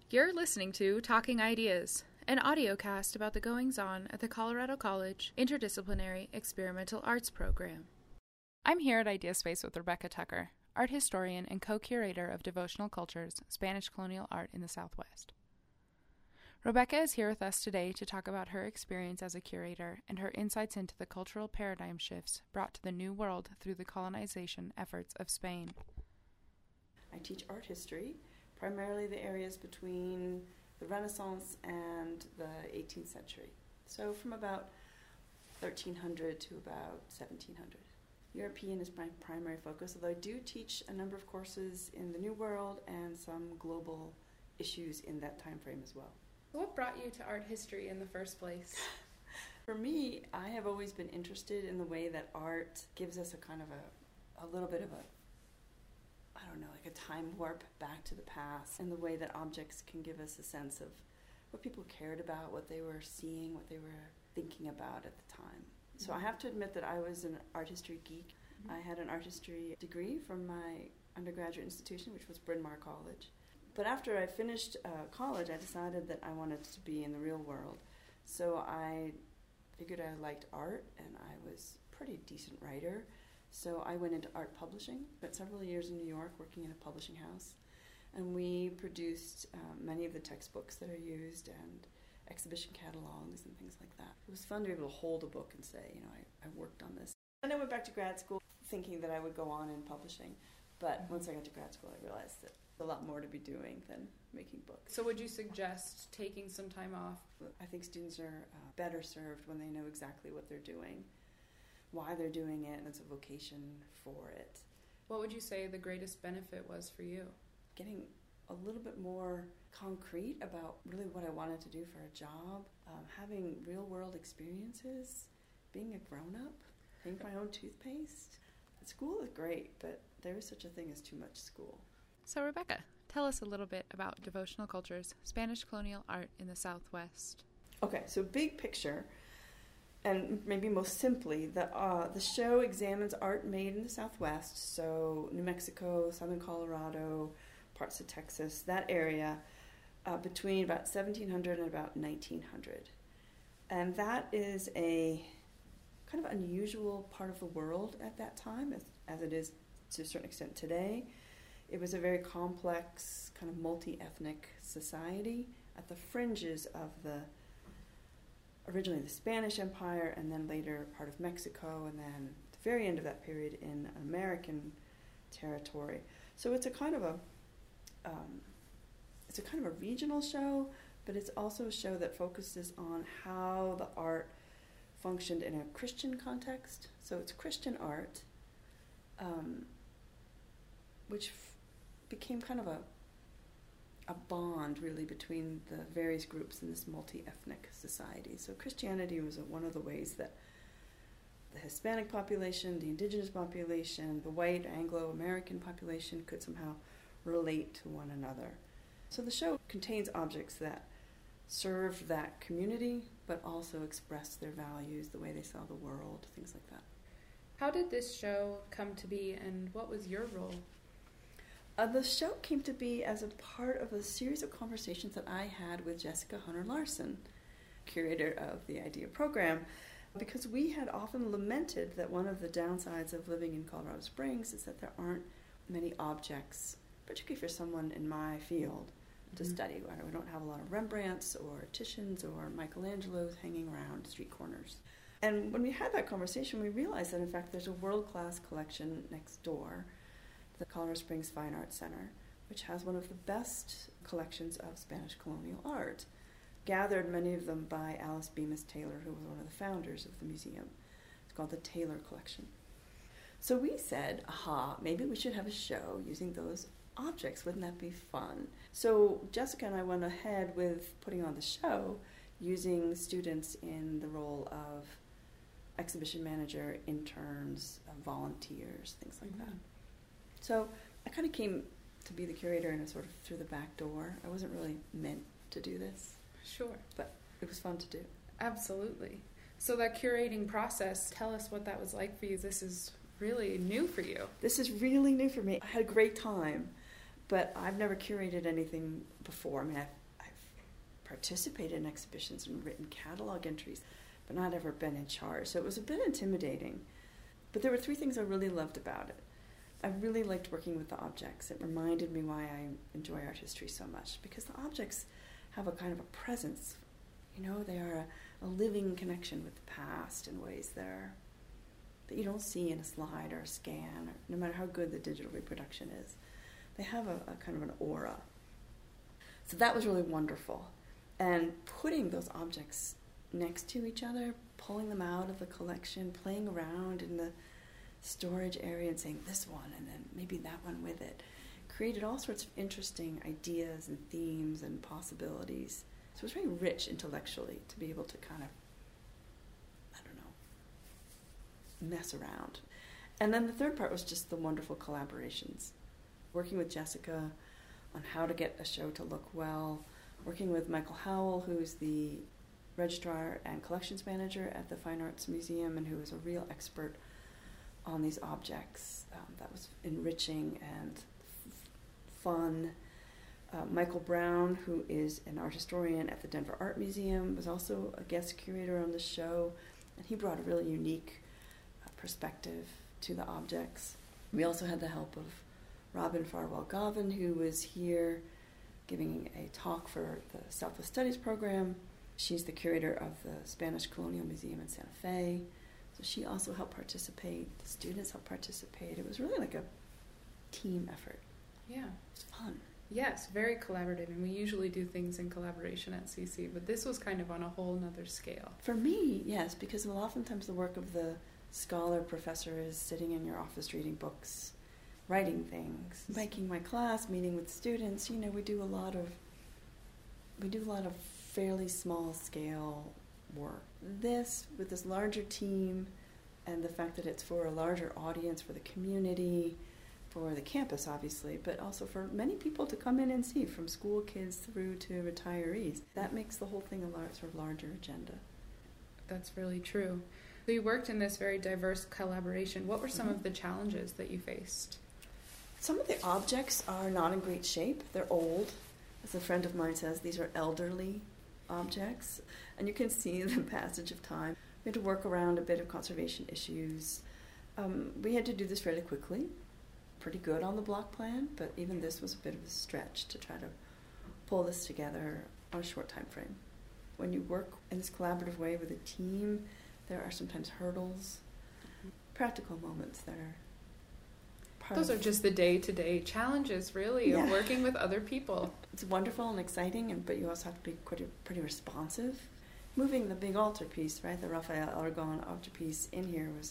You're listening to Talking Ideas, an audiocast about the goings-on at the Colorado College Interdisciplinary Experimental Arts Program. I'm here at Ideaspace with Rebecca Tucker, art historian and co-curator of Devotional Cultures, Spanish Colonial Art in the Southwest. Rebecca is here with us today to talk about her experience as a curator and her insights into the cultural paradigm shifts brought to the New World through the colonization efforts of Spain. I teach art history, primarily the areas between the Renaissance and the 18th century. So from about 1300 to about 1700. European is my primary focus, although I do teach a number of courses in the New World and some global issues in that time frame as well. What brought you to art history in the first place? For me, I have always been interested in the way that art gives us a kind of a little bit of like a time warp back to the past, and the way that objects can give us a sense of what people cared about, what they were seeing, what they were thinking about at the time. So I have to admit that I was an art history geek. I had an art history degree from my undergraduate institution, which was Bryn Mawr College. But after I finished college, I decided that I wanted to be in the real world. So I figured I liked art, and I was a pretty decent writer. So I went into art publishing. Spent several years in New York working in a publishing house. And we produced many of the textbooks that are used and exhibition catalogs and things like that. It was fun to be able to hold a book and say, I worked on this. And I went back to grad school thinking that I would go on in publishing. But once I got to grad school, I realized that there's a lot more to be doing than making books. So would you suggest taking some time off? I think students are better served when they know exactly what they're doing, why they're doing it, and it's a vocation for it. What would you say the greatest benefit was for you? Getting a little bit more concrete about really what I wanted to do for a job, having real-world experiences, being a grown-up, paying for my own toothpaste. School is great, but there is such a thing as too much school. So Rebecca, tell us a little bit about Devotional Cultures, Spanish Colonial Art in the Southwest. Okay, so big picture, and maybe most simply, the show examines art made in the Southwest, so New Mexico, southern Colorado, parts of Texas, that area, between about 1700 and about 1900. And that is a kind of unusual part of the world at that time, as it is to a certain extent today. It was a very complex, kind of multi-ethnic society at the fringes of originally the Spanish Empire, and then later part of Mexico, and then at the very end of that period in American territory. So it's a kind of a regional show, but it's also a show that focuses on how the art functioned in a Christian context. So it's Christian art, which became kind of a bond, really, between the various groups in this multi-ethnic society. So Christianity was one of the ways that the Hispanic population, the indigenous population, the white Anglo-American population could somehow relate to one another. So the show contains objects that served that community, but also expressed their values, the way they saw the world, things like that. How did this show come to be, and what was your role? The show came to be as a part of a series of conversations that I had with Jessica Hunter Larson, curator of the IDEA program, because we had often lamented that one of the downsides of living in Colorado Springs is that there aren't many objects, particularly for someone in my field, to study. We don't have a lot of Rembrandts or Titians or Michelangelos hanging around street corners. And when we had that conversation, we realized that, in fact, there's a world-class collection next door, the Colorado Springs Fine Arts Center, which has one of the best collections of Spanish colonial art, gathered, many of them by Alice Bemis Taylor, who was one of the founders of the museum. It's called the Taylor Collection. So we said, maybe we should have a show using those objects. Wouldn't that be fun? So Jessica and I went ahead with putting on the show using students in the role of exhibition manager, interns, volunteers, things like that. So I kind of came to be the curator in a sort of through the back door. I wasn't really meant to do this. Sure. But it was fun to do. Absolutely. So that curating process, tell us what that was like for you. This is really new for you. This is really new for me. I had a great time. But I've never curated anything before. I mean, I've participated in exhibitions and written catalog entries, but not ever been in charge. So it was a bit intimidating. But there were 3 things I really loved about it. I really liked working with the objects. It reminded me why I enjoy art history so much, because the objects have a kind of a presence. You know, they are a living connection with the past in ways that you don't see in a slide or a scan, or no matter how good the digital reproduction is. They have a kind of an aura. So that was really wonderful. And putting those objects next to each other, pulling them out of the collection, playing around in the storage area and saying this one and then maybe that one with it, created all sorts of interesting ideas and themes and possibilities. So it was very rich intellectually to be able to kind of, mess around. And then the third part was just the wonderful collaborations. Working with Jessica on how to get a show to look well, working with Michael Howell, who's the registrar and collections manager at the Fine Arts Museum and who is a real expert on these objects. That was enriching and fun. Michael Brown, who is an art historian at the Denver Art Museum, was also a guest curator on the show, and he brought a really unique perspective to the objects. We also had the help of Robin Farwell-Govan, who was here giving a talk for the Southwest Studies program. She's the curator of the Spanish Colonial Museum in Santa Fe. So she also helped participate. The students helped participate. It was really like a team effort. Yeah. It was fun. Yes, very collaborative, and we usually do things in collaboration at CC, but this was kind of on a whole nother scale. For me, yes, because oftentimes the work of the scholar professor is sitting in your office reading books, writing things, making my class, meeting with students. You know, we do a lot of fairly small scale work. This, with this larger team, and the fact that it's for a larger audience, for the community, for the campus, obviously, but also for many people to come in and see, from school kids through to retirees. That makes the whole thing a sort of larger agenda. That's really true. So you worked in this very diverse collaboration. What were some of the challenges that you faced? Some of the objects are not in great shape. They're old. As a friend of mine says, these are elderly objects. And you can see the passage of time. We had to work around a bit of conservation issues. We had to do this fairly quickly. Pretty good on the block plan, but even this was a bit of a stretch to try to pull this together on a short time frame. When you work in this collaborative way with a team, there are sometimes hurdles, practical moments that are part Those are just the day-to-day challenges, really, of working with other people. It's wonderful and exciting, but you also have to be pretty responsive. Moving the big altarpiece, right, the Rafael Aragon altarpiece in here was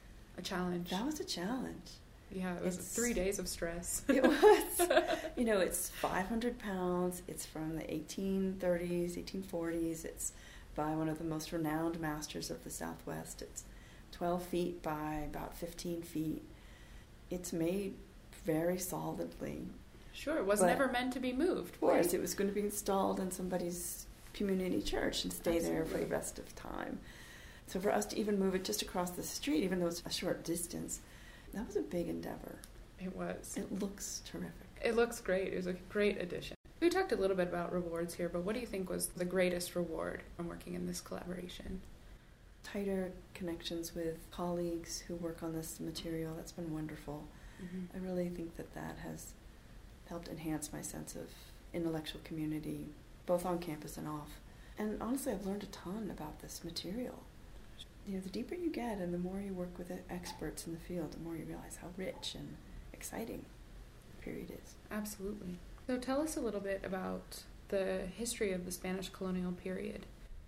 a challenge. That was a challenge. Yeah, it was 3 days of stress. It was. You know, it's 500 pounds. It's from the 1830s, 1840s. It's by one of the most renowned masters of the Southwest. It's 12 feet by about 15 feet. It's made very solidly. Sure, it was never meant to be moved. Of course, it was going to be installed in somebody's community church and stay Absolutely. there for the rest of time. So for us to even move it just across the street, even though it's a short distance, that was a big endeavor. It was. It looks terrific. It looks great. It was a great addition. We talked a little bit about rewards here, but what do you think was the greatest reward from working in this collaboration? Tighter connections with colleagues who work on this material. That's been wonderful. Mm-hmm. I really think that has helped enhance my sense of intellectual community, both on campus and off. And honestly, I've learned a ton about this material. You know, the deeper you get and the more you work with experts in the field, the more you realize how rich and exciting the period is. Absolutely. So tell us a little bit about the history of the Spanish colonial period.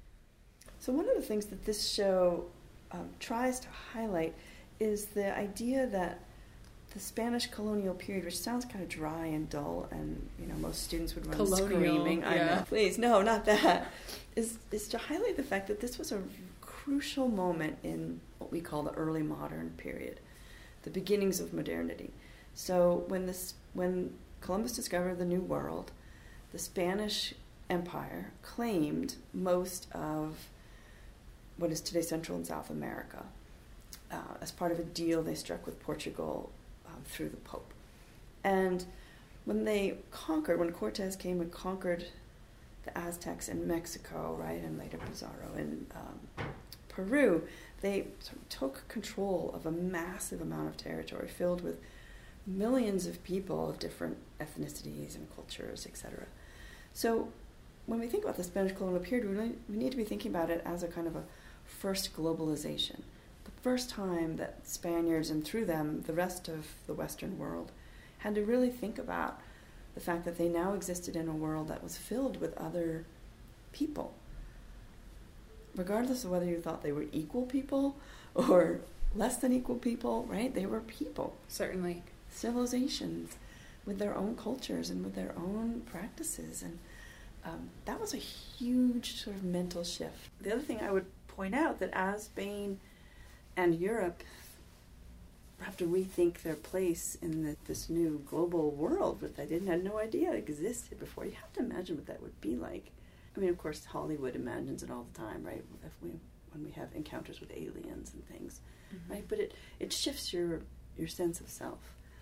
So one of the things that this show tries to highlight is the idea that the Spanish colonial period, which sounds kind of dry and dull, and you know most students would run screaming. I know, please, no, not that. Is to highlight the fact that this was a crucial moment in what we call the early modern period, the beginnings of modernity. So when Columbus discovered the New World, the Spanish Empire claimed most of what is today Central and South America as part of a deal they struck with Portugal through the Pope. And when Cortez came and conquered the Aztecs in Mexico, right, and later Pizarro in Peru, they sort of took control of a massive amount of territory filled with millions of people of different ethnicities and cultures, etc. So when we think about the Spanish colonial period, we need to be thinking about it as a kind of a first globalization. The first time that Spaniards, and through them the rest of the Western world, had to really think about the fact that they now existed in a world that was filled with other people. Regardless of whether you thought they were equal people or less than equal people, right? They were people. Certainly. Civilizations with their own cultures and with their own practices. And that was a huge sort of mental shift. The other thing I would point out, that as Spain and Europe have to rethink their place in this new global world that they had no idea existed before. You have to imagine what that would be like. I mean, of course, Hollywood imagines it all the time, right? When we have encounters with aliens and things, mm-hmm. right? But it shifts your sense of self.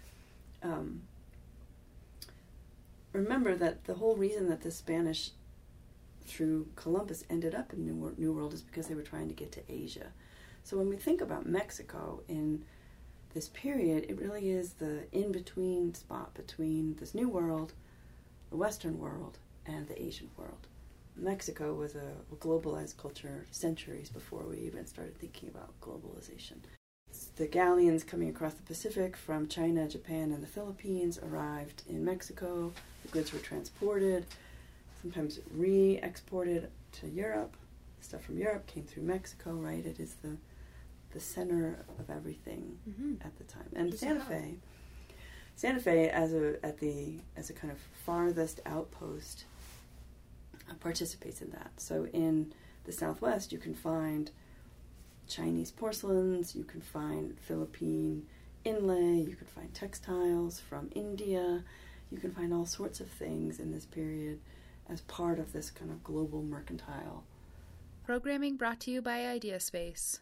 Remember that the whole reason that the Spanish, through Columbus, ended up in New World is because they were trying to get to Asia. So when we think about Mexico in this period, it really is the in-between spot between this New World, the Western world, and the Asian world. Mexico was a globalized culture centuries before we even started thinking about globalization. The galleons coming across the Pacific from China, Japan, and the Philippines arrived in Mexico. The goods were transported, sometimes re-exported to Europe. Stuff from Europe came through Mexico, right? It is the center of everything mm-hmm. at the time. And Santa Fe as a kind of farthest outpost participates in that. So in the Southwest, you can find Chinese porcelains, you can find Philippine inlay, you can find textiles from India, you can find all sorts of things in this period as part of this kind of global mercantile. Programming brought to you by IdeaSpace.